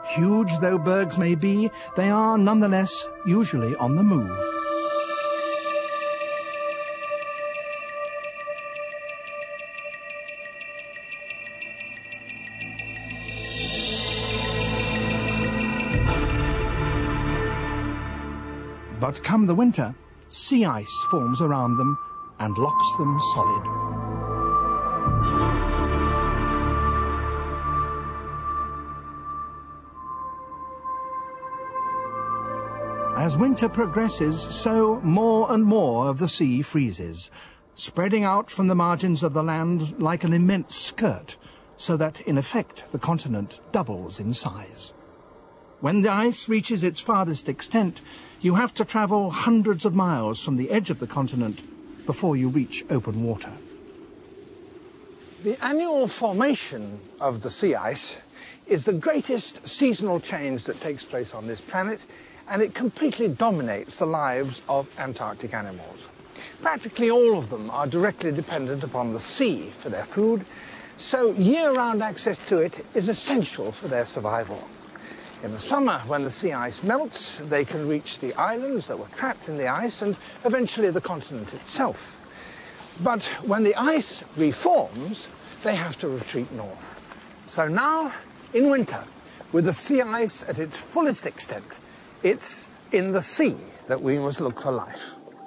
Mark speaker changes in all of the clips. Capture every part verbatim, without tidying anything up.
Speaker 1: Huge though bergs may be, they are nonetheless usually on the move. But come the winter, sea ice forms around them and locks them solid. As winter progresses, so more and more of the sea freezes, spreading out from the margins of the land like an immense skirt, so that, in effect, the continent doubles in size. When the ice reaches its farthest extent, you have to travel hundreds of miles from the edge of the continent before you reach open water.
Speaker 2: The annual formation of the sea ice is the greatest seasonal change that takes place on this planet, and it completely dominates the lives of Antarctic animals. Practically all of them are directly dependent upon the sea for their food, so year-round access to it is essential for their survival. In the summer, when the sea ice melts, they can reach the islands that were trapped in the ice and eventually the continent itself. But when the ice reforms, they have to retreat north. So now, in winter, with the sea ice at its fullest extent, it's in the sea that we must look for life.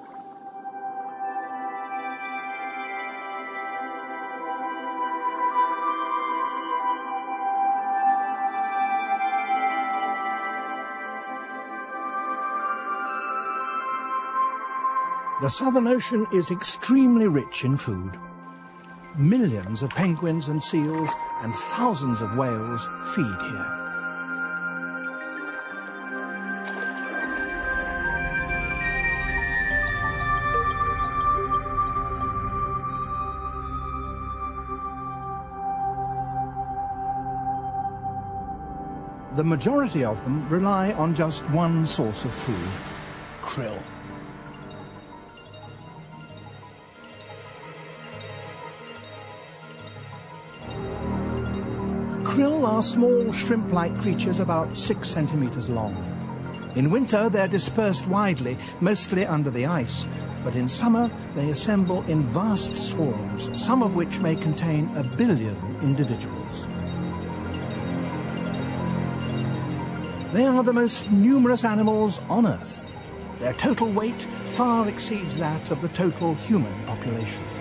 Speaker 1: The Southern Ocean is extremely rich in food. Millions of penguins and seals and thousands of whales feed here. The majority of them rely on just one source of food: krill. Krill are small shrimp-like creatures about six centimeters long. In winter, they're dispersed widely, mostly under the ice, but in summer they assemble in vast swarms, some of which may contain a billion individuals. They are the most numerous animals on Earth. Their total weight far exceeds that of the total human population.